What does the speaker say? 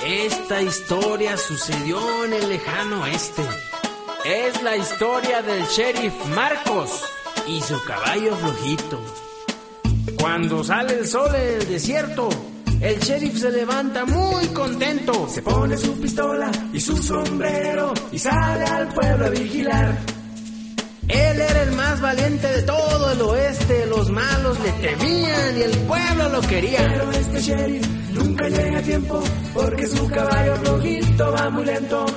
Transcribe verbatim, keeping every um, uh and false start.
Esta historia sucedió en el lejano oeste. Es la historia del sheriff Marcos y su caballo flojito. Cuando sale el sol en el desierto, el sheriff se levanta muy contento. Se pone su pistola y su sombrero y sale al pueblo a vigilar. Él era el más valiente de todo el oeste. Los malos le temían y el pueblo lo quería. Pero este sheriff nunca llega a tiempo porque su caballo flojito va muy lento.